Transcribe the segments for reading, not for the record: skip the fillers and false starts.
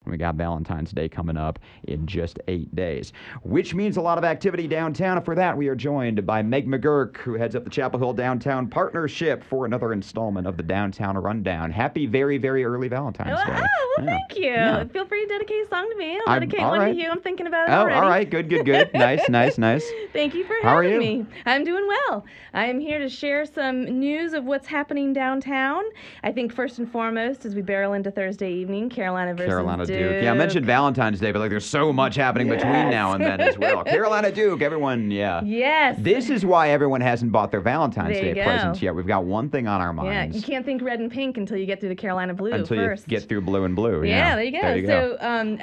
We got Valentine's Day coming up in just 8 days, which means a lot of activity downtown. And for that, we are joined by Meg McGurk, who heads up the Chapel Hill Downtown Partnership for another installment of the Downtown Rundown. Happy very, very early Valentine's Day. Oh, well, thank you. Yeah. Feel free to dedicate a song to me. I'll dedicate one right. to you. I'm thinking about it Oh, already. all right. Good. Nice. Thank you for How are having you? me. I'm doing well. I'm here to share some news of what's happening downtown. I think first and foremost, as we barrel into Thursday evening, Carolina versus Duke. Yeah, I mentioned Valentine's Day, but there's so much happening between now and then as well. Carolina Duke, everyone, yeah. Yes. This is why everyone hasn't bought their Valentine's There you Day go. presents yet. We've got one thing on our Yeah, minds. you can't think red and pink until you get through the Carolina blue Until first. you get through blue and blue. Yeah, there you go. There you go.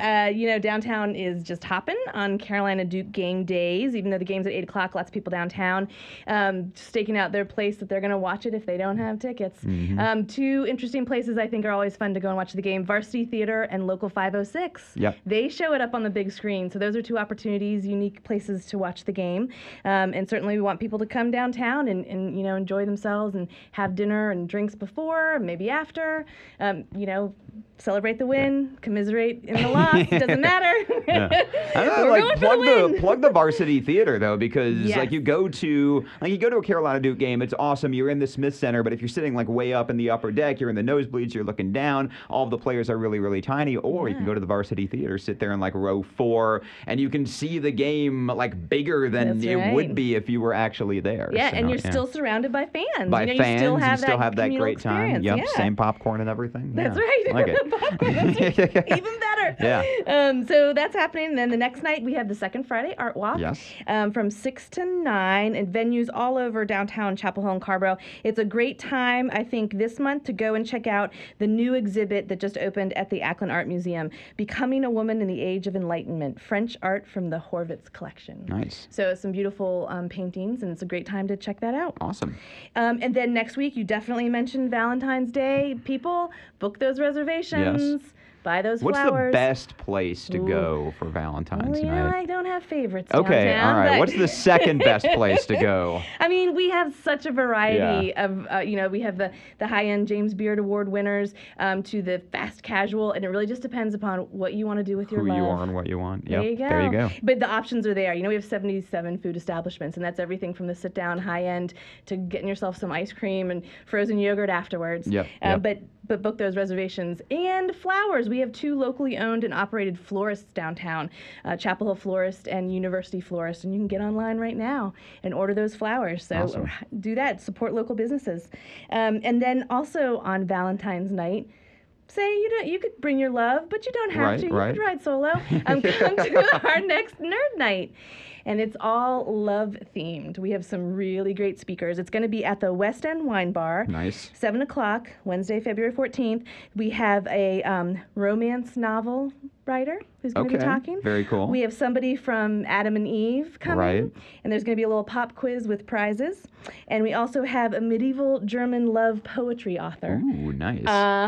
So, downtown is just hopping on Carolina Duke game days. Even though the game's at 8 o'clock, lots of people downtown staking out their place that they're going to watch it if they don't have tickets. Mm-hmm. Two interesting places I think are always fun to go and watch the game, Varsity Theater and Local 506. Yep. They show it up on the big screen. So those are two opportunities, unique places to watch the game. And certainly we want people to come downtown and enjoy themselves and have dinner and drinks before, maybe after. Celebrate the win, commiserate in the loss. Doesn't matter. Yeah. I don't know, We're going for the win. plug the Varsity Theater though, because Yes. you go to a Carolina Duke game, it's awesome. You're in the Smith Center, but if you're sitting way up in the upper deck, you're in the nosebleeds, you're looking down. All of the players are really, really tiny. Or you can go to the Varsity Theater, sit there in row 4, and you can see the game bigger than That's it right. would be if you were actually there. Yeah, So, and you're still surrounded by fans. by you fans. still have that communal great time. experience. Yep, Yeah. same popcorn and everything. That's Yeah, right. Like it. Popcorn, that's right. Even better. Yeah. So that's happening. And then the next night we have the second Friday Art Walk. Yes. From 6 to 9 and venues all over downtown Chapel Hill and Carborough. It's a great time, I think, this month to go and check out the new exhibit that just opened at the Akron Art Museum, Becoming a Woman in the Age of Enlightenment, French art from the Horvitz collection. Nice. So some beautiful paintings, and it's a great time to check that out. Awesome. And then next week, you definitely mentioned Valentine's Day. People, book those reservations. Yes. Buy those What's flowers. the best place to Ooh. go for Valentine's Well, night? I don't have favorites Okay, downtown, all right. but- What's the second best place to go? I mean, we have such a variety of, we have the high-end James Beard Award winners to the fast casual, and it really just depends upon what you want to do with your Who love. you are and what you want. Yep. There you go. There you go. But the options are there. We have 77 food establishments, and that's everything from the sit-down high-end to getting yourself some ice cream and frozen yogurt afterwards. Yep. But book those reservations. And flowers. We have 2 locally owned and operated florists downtown, Chapel Hill Florist and University Florist, and you can get online right now and order those flowers. So Awesome. do that. Support local businesses. And then also on Valentine's night, say you could bring your love, but you don't have Right, to. You right. could ride solo. Come to our next Nerd Night. And it's all love themed. We have some really great speakers. It's going to be at the West End Wine Bar. Nice. 7 o'clock, Wednesday, February 14th. We have a romance novel writer who's going to be Okay, talking. very cool. We have somebody from Adam and Eve coming. Right. And there's going to be a little pop quiz with prizes. And we also have a medieval German love poetry author. Ooh, nice.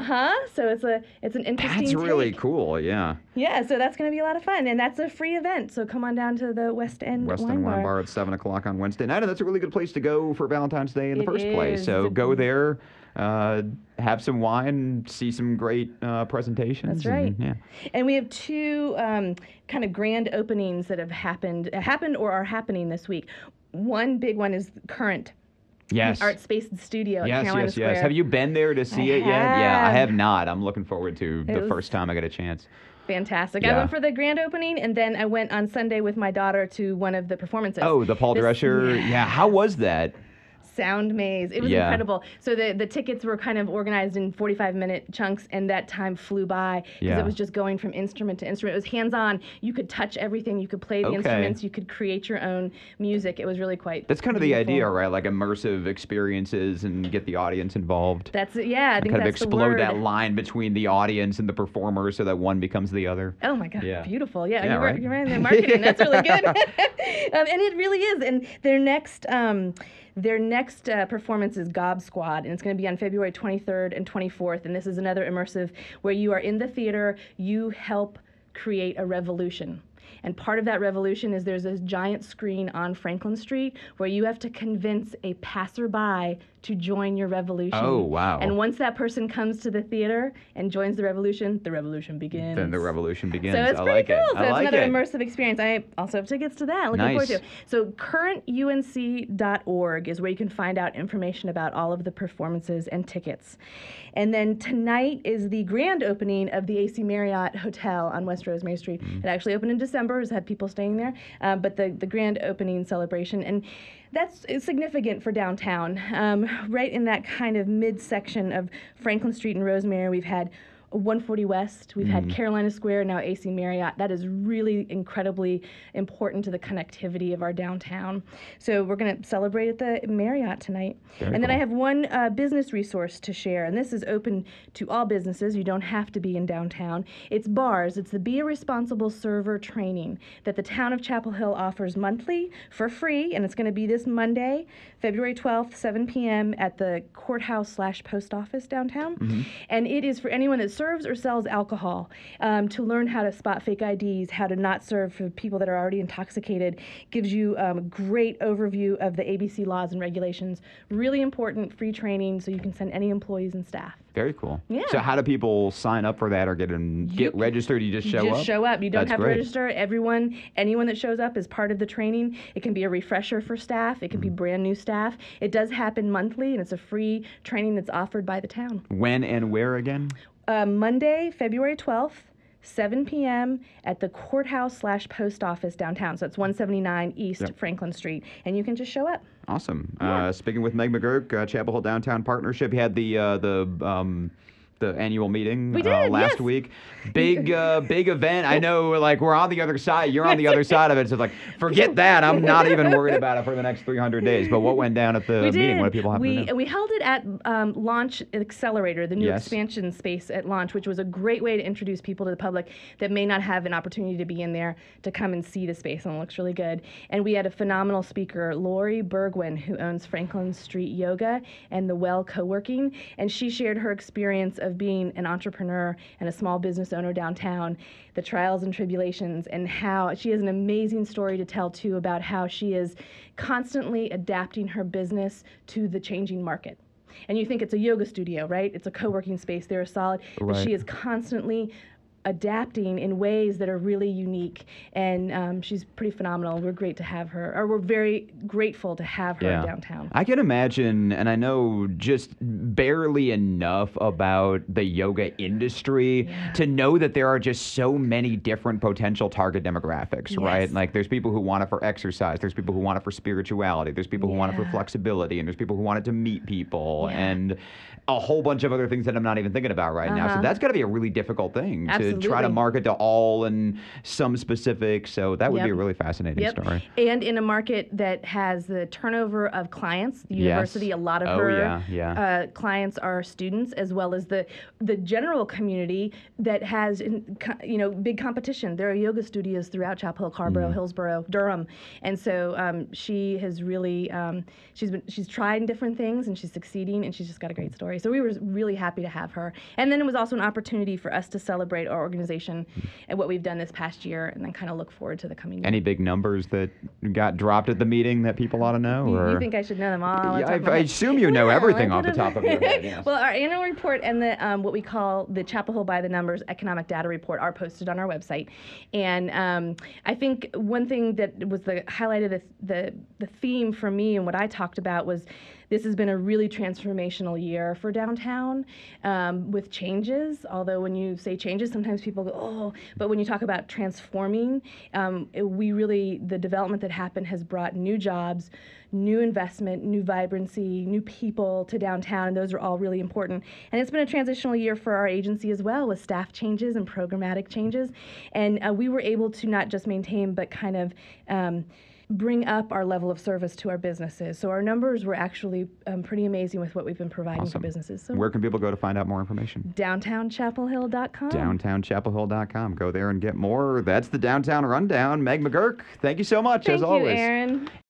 So it's an interesting That's really take. cool, yeah. Yeah, so that's going to be a lot of fun. And that's a free event. So come on down to the West End West Wine End Wine Bar. Bar at 7 o'clock on Wednesday night, and that's a really good place to go for Valentine's Day in the It first place. is. So go there, have some wine, see some great presentations. That's right. And, yeah. And we have 2 kind of grand openings that have happened or are happening this week. One big one is Current. Yes. Art Space and Studio at Yes, Carolina yes, Square. yes. Have you been there to see I it yet? Yeah, I have. have not. I'm looking forward to the was- first time I get a chance. Fantastic. I Yeah. went for the grand opening, and then I went on Sunday with my daughter to one of the performances. Oh, the Paul This- Drescher. Yeah. How was that? Sound Maze. It was Yeah. incredible. So the tickets were kind of organized in 45-minute chunks, and that time flew by because Yeah. it was just going from instrument to instrument. It was hands-on. You could touch everything. You could play the Okay. instruments. You could create your own music. It was really quite That's kind of the beautiful. idea, right? Like immersive experiences and get the audience involved. That's it. Yeah, I think Kind of that's the explode word. that line between the audience and the performer so that one becomes the other. Oh my God, Yeah. beautiful. Yeah, Yeah, right? you're right in the marketing. That's really good. And it really is. And their next performance is Gob Squad, and it's going to be on February 23rd and 24th. And this is another immersive where you are in the theater, you help create a revolution. And part of that revolution is there's a giant screen on Franklin Street where you have to convince a passerby to join your revolution. Oh, wow. And once that person comes to the theater and joins the revolution begins. Then the revolution begins. So it's I pretty like cool. it. So I it's like another it. immersive experience. I also have tickets to that. Looking forward to it. So currentunc.org is where you can find out information about all of the performances and tickets. And then tonight is the grand opening of the AC Marriott Hotel on West Rosemary Street. It actually opened in December. It's had people staying there. But the grand opening celebration. And that's significant for downtown. Right in that kind of midsection of Franklin Street and Rosemary, we've had 140 West, we've had Carolina Square, now AC Marriott. That is really incredibly important to the connectivity of our downtown. So we're going to celebrate at the Marriott tonight. Very and then cool. I have one business resource to share, and this is open to all businesses. You don't have to be in downtown. It's BARS. It's the Be a Responsible Server training that the town of Chapel Hill offers monthly for free, and it's going to be this Monday, February 12th, 7 p.m. at the courthouse/post office downtown. And it is for anyone that serves or sells alcohol to learn how to spot fake IDs, how to not serve for people that are already intoxicated. Gives you a great overview of the ABC laws and regulations. Really important free training so you can send any employees and staff. Very cool. Yeah. So how do people sign up for that or get registered? You just show up? Just show up. You don't That's have great. to register. Anyone that shows up is part of the training. It can be a refresher for staff. It can be brand new staff. It does happen monthly, and it's a free training that's offered by the town. When and where again? Monday, February 12th, 7 p.m. at the courthouse/post office downtown. So it's 179 East Franklin Street. And you can just show up. Awesome. Speaking with Meg McGurk, Chapel Hill Downtown Partnership, you had the annual meeting We did, last yes. week. Big event. I know, like, we're on the other side. You're on the other side of it. So, like, forget that. I'm not even worried about it for the next 300 days. But what went down at the We meeting? did. What do people have to know? We held it at Launch Accelerator, the new Yes. expansion space at Launch, which was a great way to introduce people to the public that may not have an opportunity to be in there to come and see the space, and it looks really good. And we had a phenomenal speaker, Lori Bergwin, who owns Franklin Street Yoga and the Well Co-working, and she shared her experience of being an entrepreneur and a small business owner downtown, the trials and tribulations, and how she has an amazing story to tell too about how she is constantly adapting her business to the changing market. And you think it's a yoga studio, right? It's a co-working space. They're solid. But Right. she is constantly adapting in ways that are really unique, and she's pretty phenomenal. We're great to have her, or we're very grateful to have her downtown. I can imagine, and I know just barely enough about the yoga industry to know that there are just so many different potential target demographics, right? Yes. Like, there's people who want it for exercise, there's people who want it for spirituality, there's people who want it for flexibility, and there's people who want it to meet people, and a whole bunch of other things that I'm not even thinking about right now. So that's got to be a really difficult thing to try to Absolutely. market to all and some specifics. So that would be a really fascinating story. And in a market that has the turnover of clients, the university, a lot of her clients are students, as well as the general community that has big competition. There are yoga studios throughout Chapel Hill, Carborough, Hillsborough, Durham, and so she has really she's tried different things and she's succeeding, and she's just got a great story. So we were really happy to have her. And then it was also an opportunity for us to celebrate our organization and what we've done this past year, and then kind of look forward to the coming year. Any big numbers that got dropped at the meeting that people ought to know? Or? You think I should know them all? Yeah, I assume you know everything off the top of your head. Yes. Well, our annual report and the what we call the Chapel Hill by the Numbers economic data report are posted on our website. And I think one thing that was the highlight of the theme for me and what I talked about was this has been a really transformational year for downtown with changes. Although when you say changes, sometimes people go, oh, but when you talk about transforming, the development that happened has brought new jobs, new investment, new vibrancy, new people to downtown, and those are all really important. And it's been a transitional year for our agency as well, with staff changes and programmatic changes. And we were able to not just maintain, but kind of bring up our level of service to our businesses. So our numbers were actually pretty amazing with what we've been providing for businesses. So where can people go to find out more information? DowntownChapelHill.com. DowntownChapelHill.com. Go there and get more. That's the Downtown Rundown. Meg McGurk, thank you so much, as always. Thank you, Aaron.